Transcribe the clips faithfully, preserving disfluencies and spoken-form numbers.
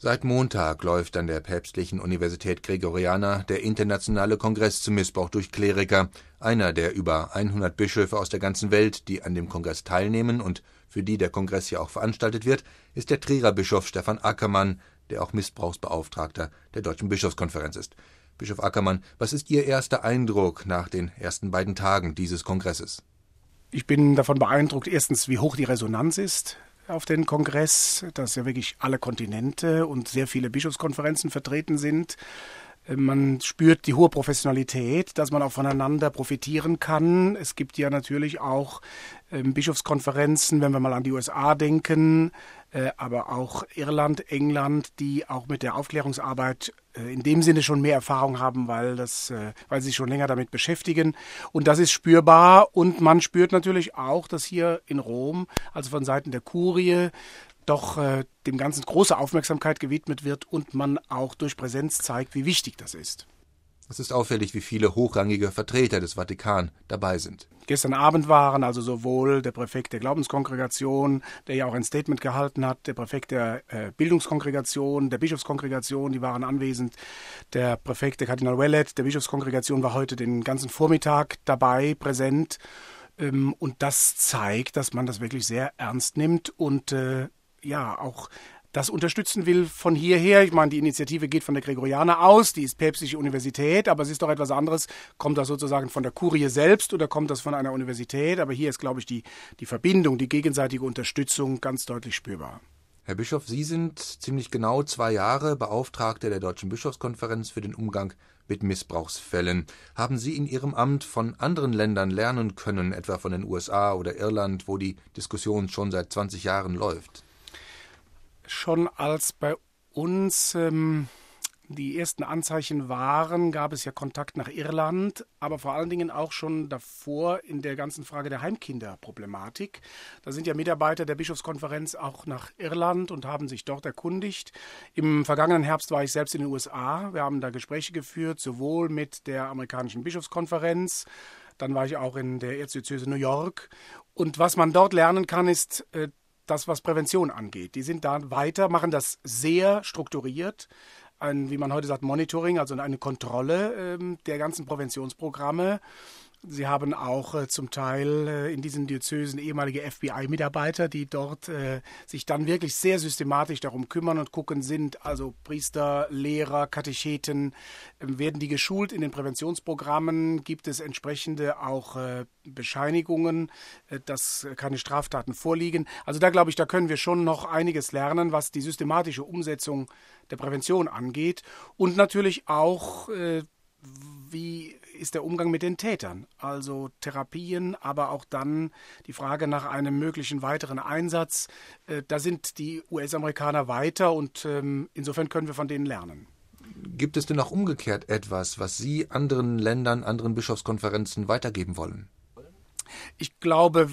Seit Montag läuft an der Päpstlichen Universität Gregoriana der internationale Kongress zum Missbrauch durch Kleriker, einer der über hundert Bischöfe aus der ganzen Welt, die an dem Kongress teilnehmen und für die der Kongress ja auch veranstaltet wird, ist der Trierer Bischof Stefan Ackermann, der auch Missbrauchsbeauftragter der Deutschen Bischofskonferenz ist. Bischof Ackermann, was ist Ihr erster Eindruck nach den ersten beiden Tagen dieses Kongresses? Ich bin davon beeindruckt, erstens, wie hoch die Resonanz ist auf den Kongress, dass ja wirklich alle Kontinente und sehr viele Bischofskonferenzen vertreten sind. Man spürt die hohe Professionalität, dass man auch voneinander profitieren kann. Es gibt ja natürlich auch ähm, Bischofskonferenzen, wenn wir mal an die U S A denken, äh, aber auch Irland, England, die auch mit der Aufklärungsarbeit äh, in dem Sinne schon mehr Erfahrung haben, weil, das, äh, weil sie sich schon länger damit beschäftigen. Und das ist spürbar. Und man spürt natürlich auch, dass hier in Rom, also von Seiten der Kurie, doch äh, dem Ganzen große Aufmerksamkeit gewidmet wird und man auch durch Präsenz zeigt, wie wichtig das ist. Es ist auffällig, wie viele hochrangige Vertreter des Vatikan dabei sind. Gestern Abend waren also sowohl der Präfekt der Glaubenskongregation, der ja auch ein Statement gehalten hat, der Präfekt der äh, Bildungskongregation, der Bischofskongregation, die waren anwesend. Der Präfekt, der Kardinal Ouellet, der Bischofskongregation war heute den ganzen Vormittag dabei, präsent. Ähm, und das zeigt, dass man das wirklich sehr ernst nimmt und äh, ja, auch das unterstützen will von hierher. Ich meine, die Initiative geht von der Gregoriana aus, die ist päpstliche Universität, aber es ist doch etwas anderes. Kommt das sozusagen von der Kurie selbst oder kommt das von einer Universität? Aber hier ist, glaube ich, die, die Verbindung, die gegenseitige Unterstützung ganz deutlich spürbar. Herr Bischof, Sie sind ziemlich genau zwei Jahre Beauftragter der Deutschen Bischofskonferenz für den Umgang mit Missbrauchsfällen. Haben Sie in Ihrem Amt von anderen Ländern lernen können, etwa von den U S A oder Irland, wo die Diskussion schon seit zwanzig Jahren läuft? Schon als bei uns ähm, die ersten Anzeichen waren, gab es ja Kontakt nach Irland, aber vor allen Dingen auch schon davor in der ganzen Frage der Heimkinderproblematik. Da sind ja Mitarbeiter der Bischofskonferenz auch nach Irland und haben sich dort erkundigt. Im vergangenen Herbst war ich selbst in den U S A. Wir haben da Gespräche geführt, sowohl mit der amerikanischen Bischofskonferenz, dann war ich auch in der Erzdiözese New York. Und was man dort lernen kann, ist äh, das, was Prävention angeht. Die sind da weiter, machen das sehr strukturiert. Ein, wie man heute sagt, Monitoring, also eine Kontrolle ähm, der ganzen Präventionsprogramme. Sie haben auch äh, zum Teil äh, in diesen Diözesen ehemalige F B I-Mitarbeiter, die dort äh, sich dann wirklich sehr systematisch darum kümmern und gucken, sind also Priester, Lehrer, Katecheten, äh, werden die geschult in den Präventionsprogrammen, gibt es entsprechende auch äh, Bescheinigungen, äh, dass keine Straftaten vorliegen. Also da glaube ich, da können wir schon noch einiges lernen, was die systematische Umsetzung der Prävention angeht und natürlich auch, äh, wie ist der Umgang mit den Tätern, also Therapien, aber auch dann die Frage nach einem möglichen weiteren Einsatz. Äh, da sind die U S-Amerikaner weiter und ähm, insofern können wir von denen lernen. Gibt es denn auch umgekehrt etwas, was Sie anderen Ländern, anderen Bischofskonferenzen weitergeben wollen? Ich glaube,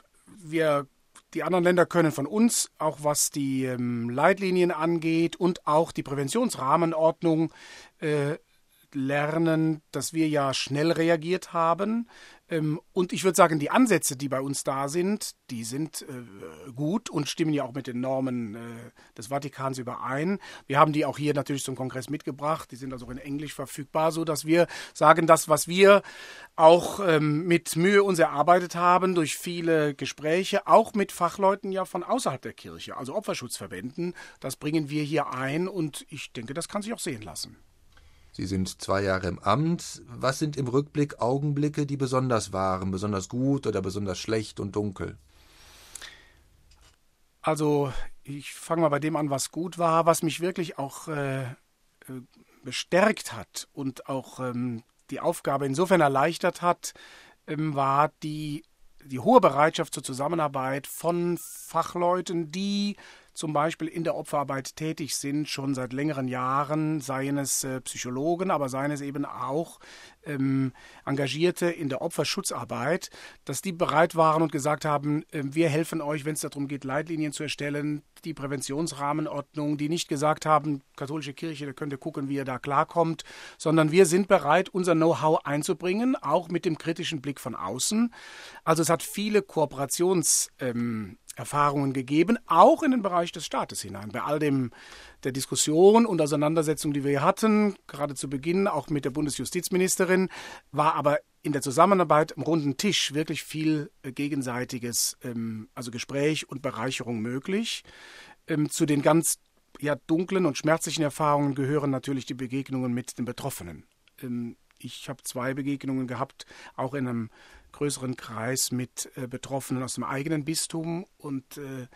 wir Die anderen Länder können von uns, auch was die ähm, Leitlinien angeht und auch die Präventionsrahmenordnung, äh, lernen, dass wir ja schnell reagiert haben. Ähm, und ich würde sagen, die Ansätze, die bei uns da sind, die sind äh, gut und stimmen ja auch mit den Normen äh, des Vatikans überein. Wir haben die auch hier natürlich zum Kongress mitgebracht. Die sind also in Englisch verfügbar, so dass wir sagen, das, was wir auch ähm, mit Mühe uns erarbeitet haben, durch viele Gespräche, auch mit Fachleuten ja von außerhalb der Kirche, also Opferschutzverbänden, das bringen wir hier ein und ich denke, das kann sich auch sehen lassen. Sie sind zwei Jahre im Amt. Was sind im Rückblick Augenblicke, die besonders waren, besonders gut oder besonders schlecht und dunkel? Also ich fange mal bei dem an, was gut war, was mich wirklich auch äh, bestärkt hat und auch ähm, die Aufgabe insofern erleichtert hat, ähm, war die, die hohe Bereitschaft zur Zusammenarbeit von Fachleuten, die zum Beispiel in der Opferarbeit tätig sind, schon seit längeren Jahren, seien es äh, Psychologen, aber seien es eben auch ähm, Engagierte in der Opferschutzarbeit, dass die bereit waren und gesagt haben, äh, wir helfen euch, wenn es darum geht, Leitlinien zu erstellen, die Präventionsrahmenordnung, die nicht gesagt haben, katholische Kirche, da könnt ihr gucken, wie ihr da klarkommt, sondern wir sind bereit, unser Know-how einzubringen, auch mit dem kritischen Blick von außen. Also es hat viele Kooperations- ähm, Erfahrungen gegeben, auch in den Bereich des Staates hinein. Bei all dem der Diskussion und Auseinandersetzung, die wir hier hatten, gerade zu Beginn auch mit der Bundesjustizministerin, war aber in der Zusammenarbeit am runden Tisch wirklich viel gegenseitiges, ähm, also Gespräch und Bereicherung möglich. Ähm, zu den ganz ja, dunklen und schmerzlichen Erfahrungen gehören natürlich die Begegnungen mit den Betroffenen. Ähm, ich habe zwei Begegnungen gehabt, auch in einem größeren Kreis mit äh, Betroffenen aus dem eigenen Bistum, und äh,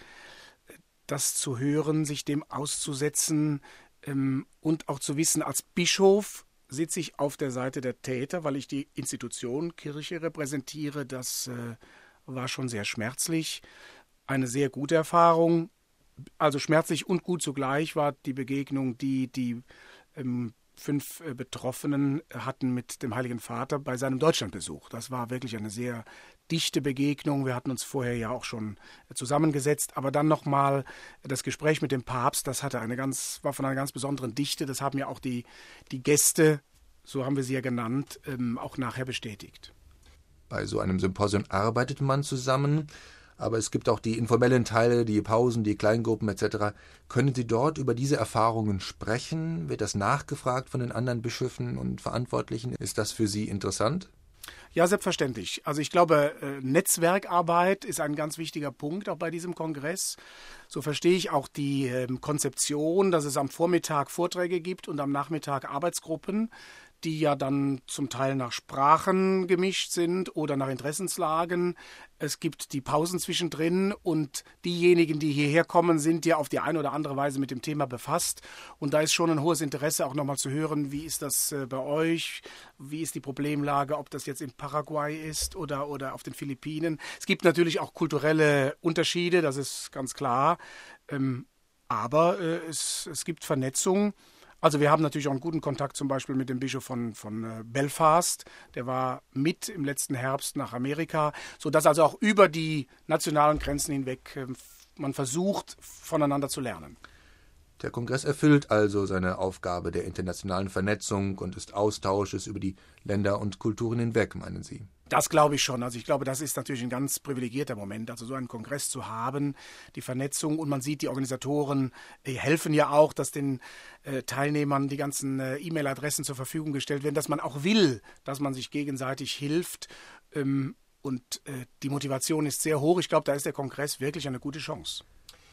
das zu hören, sich dem auszusetzen ähm, und auch zu wissen, als Bischof sitze ich auf der Seite der Täter, weil ich die Institution Kirche repräsentiere. Das äh, war schon sehr schmerzlich. Eine sehr gute Erfahrung. Also schmerzlich und gut zugleich war die Begegnung, die die ähm, fünf äh, Betroffenen hatten mit dem Heiligen Vater bei seinem Deutschlandbesuch. Das war wirklich eine sehr dichte Begegnung. Wir hatten uns vorher ja auch schon äh, zusammengesetzt, aber dann nochmal das Gespräch mit dem Papst, das hatte eine ganz, war von einer ganz besonderen Dichte. Das haben ja auch die, die Gäste, so haben wir sie ja genannt, ähm, auch nachher bestätigt. Bei so einem Symposium arbeitet man zusammen, aber es gibt auch die informellen Teile, die Pausen, die Kleingruppen et cetera. Können Sie dort über diese Erfahrungen sprechen? Wird das nachgefragt von den anderen Bischöfen und Verantwortlichen? Ist das für Sie interessant? Ja, selbstverständlich. Also ich glaube, Netzwerkarbeit ist ein ganz wichtiger Punkt auch bei diesem Kongress. So verstehe ich auch die Konzeption, dass es am Vormittag Vorträge gibt und am Nachmittag Arbeitsgruppen, die ja dann zum Teil nach Sprachen gemischt sind oder nach Interessenslagen. Es gibt die Pausen zwischendrin, und diejenigen, die hierher kommen, sind ja auf die eine oder andere Weise mit dem Thema befasst. Und da ist schon ein hohes Interesse, auch nochmal zu hören, wie ist das bei euch, wie ist die Problemlage, ob das jetzt in Paraguay ist oder, oder auf den Philippinen. Es gibt natürlich auch kulturelle Unterschiede, das ist ganz klar. Ähm, aber äh, es, es gibt Vernetzung. Also wir haben natürlich auch einen guten Kontakt zum Beispiel mit dem Bischof von, von Belfast. Der war mit im letzten Herbst nach Amerika, sodass also auch über die nationalen Grenzen hinweg man versucht, voneinander zu lernen. Der Kongress erfüllt also seine Aufgabe der internationalen Vernetzung und des Austausches über die Länder und Kulturen hinweg, meinen Sie? Das glaube ich schon. Also ich glaube, das ist natürlich ein ganz privilegierter Moment, also so einen Kongress zu haben, die Vernetzung, und man sieht, die Organisatoren äh, helfen ja auch, dass den äh, Teilnehmern die ganzen äh, E-Mail-Adressen zur Verfügung gestellt werden, dass man auch will, dass man sich gegenseitig hilft, ähm, und äh, die Motivation ist sehr hoch. Ich glaube, da ist der Kongress wirklich eine gute Chance.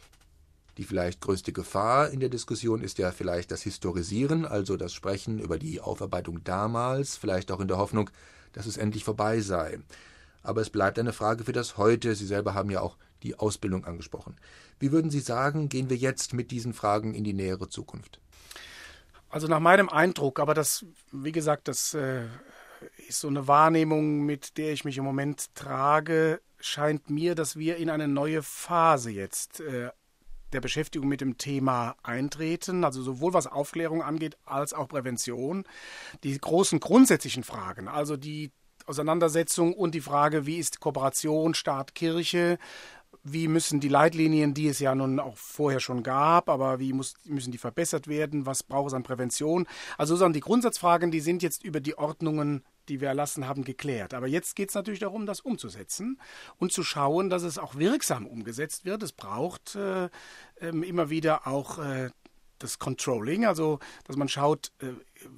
Die vielleicht größte Gefahr in der Diskussion ist ja vielleicht das Historisieren, also das Sprechen über die Aufarbeitung damals, vielleicht auch in der Hoffnung, dass es endlich vorbei sei. Aber es bleibt eine Frage für das Heute. Sie selber haben ja auch die Ausbildung angesprochen. Wie würden Sie sagen, gehen wir jetzt mit diesen Fragen in die nähere Zukunft? Also nach meinem Eindruck, aber das, wie gesagt, das äh, ist so eine Wahrnehmung, mit der ich mich im Moment trage, scheint mir, dass wir in eine neue Phase jetzt äh, der Beschäftigung mit dem Thema eintreten, also sowohl was Aufklärung angeht, als auch Prävention. Die großen grundsätzlichen Fragen, also die Auseinandersetzung und die Frage, wie ist Kooperation Staat-Kirche, wie müssen die Leitlinien, die es ja nun auch vorher schon gab, aber wie muss, müssen die verbessert werden, was braucht es an Prävention? Also sozusagen die Grundsatzfragen, die sind jetzt über die Ordnungen, die wir erlassen haben, geklärt. Aber jetzt geht es natürlich darum, das umzusetzen und zu schauen, dass es auch wirksam umgesetzt wird. Es braucht äh, äh, immer wieder auch äh, das Controlling, also dass man schaut, äh,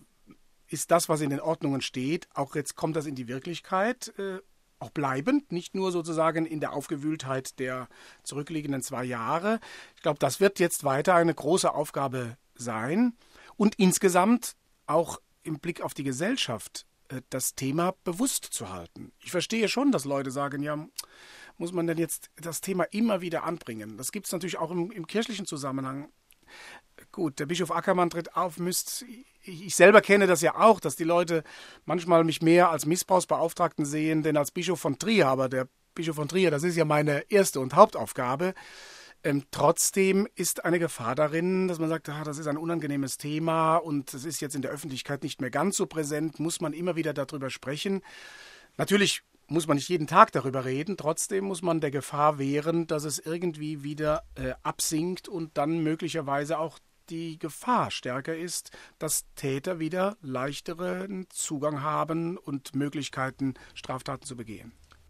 ist das, was in den Ordnungen steht, auch jetzt kommt das in die Wirklichkeit, äh, auch bleibend, nicht nur sozusagen in der Aufgewühltheit der zurückliegenden zwei Jahre. Ich glaube, das wird jetzt weiter eine große Aufgabe sein und insgesamt auch im Blick auf die Gesellschaft das Thema bewusst zu halten. Ich verstehe schon, dass Leute sagen, ja, muss man denn jetzt das Thema immer wieder anbringen? Das gibt es natürlich auch im, im kirchlichen Zusammenhang. Gut, der Bischof Ackermann tritt auf, müsst, ich, ich selber kenne das ja auch, dass die Leute manchmal mich mehr als Missbrauchsbeauftragten sehen, denn als Bischof von Trier. Aber der Bischof von Trier, das ist ja meine erste und Hauptaufgabe. Ähm, trotzdem ist eine Gefahr darin, dass man sagt, ah, das ist ein unangenehmes Thema und es ist jetzt in der Öffentlichkeit nicht mehr ganz so präsent, muss man immer wieder darüber sprechen. Natürlich muss man nicht jeden Tag darüber reden, trotzdem muss man der Gefahr wehren, dass es irgendwie wieder äh, absinkt und dann möglicherweise auch die Gefahr stärker ist, dass Täter wieder leichteren Zugang haben und Möglichkeiten, Straftaten zu begehen.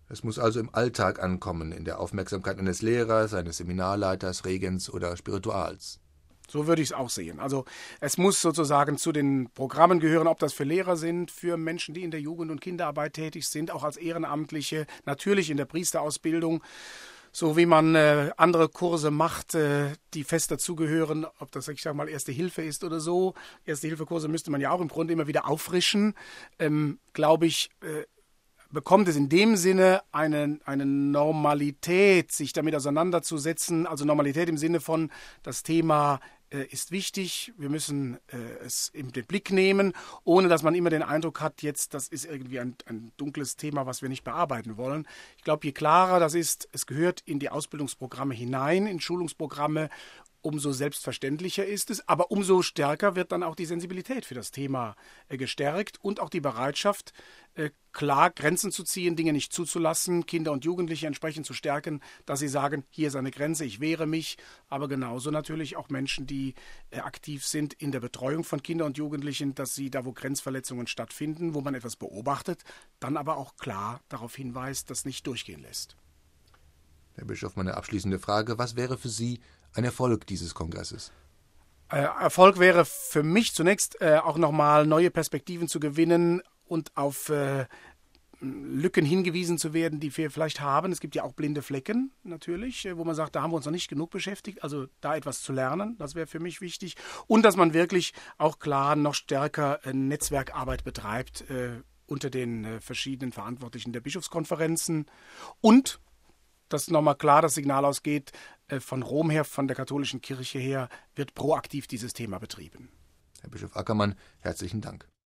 Es muss also im Alltag ankommen, in der Aufmerksamkeit eines Lehrers, eines Seminarleiters, Regens oder Spirituals. So würde ich es auch sehen. Also es muss sozusagen zu den Programmen gehören, ob das für Lehrer sind, für Menschen, die in der Jugend- und Kinderarbeit tätig sind, auch als Ehrenamtliche, natürlich in der Priesterausbildung, so wie man äh, andere Kurse macht, äh, die fest dazugehören, ob das, ich sage mal, Erste Hilfe ist oder so. Erste-Hilfe-Kurse müsste man ja auch im Grunde immer wieder auffrischen. Ähm, glaube ich, äh, bekommt es in dem Sinne eine, eine Normalität, sich damit auseinanderzusetzen, also Normalität im Sinne von, das Thema äh, ist wichtig, wir müssen äh, es in den Blick nehmen, ohne dass man immer den Eindruck hat, jetzt, das ist irgendwie ein, ein dunkles Thema, was wir nicht bearbeiten wollen. Ich glaube, je klarer das ist, es gehört in die Ausbildungsprogramme hinein, in Schulungsprogramme, umso selbstverständlicher ist es, aber umso stärker wird dann auch die Sensibilität für das Thema äh, gestärkt und auch die Bereitschaft, äh, klar Grenzen zu ziehen, Dinge nicht zuzulassen, Kinder und Jugendliche entsprechend zu stärken, dass sie sagen, hier ist eine Grenze, ich wehre mich, aber genauso natürlich auch Menschen, die äh, aktiv sind in der Betreuung von Kindern und Jugendlichen, dass sie da, wo Grenzverletzungen stattfinden, wo man etwas beobachtet, dann aber auch klar darauf hinweist, das nicht durchgehen lässt. Herr Bischof, meine abschließende Frage, was wäre für Sie ein Erfolg dieses Kongresses? Äh, Erfolg wäre für mich zunächst äh, auch nochmal neue Perspektiven zu gewinnen und auf äh, Lücken hingewiesen zu werden, die wir vielleicht haben. Es gibt ja auch blinde Flecken natürlich, äh, wo man sagt, da haben wir uns noch nicht genug beschäftigt, also da etwas zu lernen, das wäre für mich wichtig. Und dass man wirklich auch klar noch stärker äh, Netzwerkarbeit betreibt äh, unter den äh, verschiedenen Verantwortlichen der Bischofskonferenzen und dass nochmal klar das Signal ausgeht, von Rom her, von der katholischen Kirche her, wird proaktiv dieses Thema betrieben. Herr Bischof Ackermann, herzlichen Dank.